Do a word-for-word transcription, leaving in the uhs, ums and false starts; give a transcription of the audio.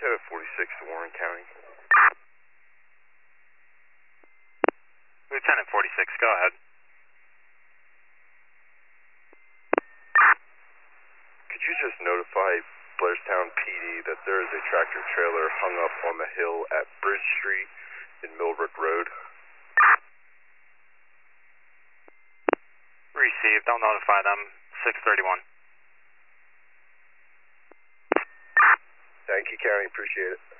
Lieutenant forty-six to Warren County. Lieutenant forty-six, go ahead. Could you just notify Blairstown P D that there is a tractor trailer hung up on the hill at Bridge Street in Millbrook Road? Received. I'll notify them. six thirty-one. Thank you, County. Appreciate it.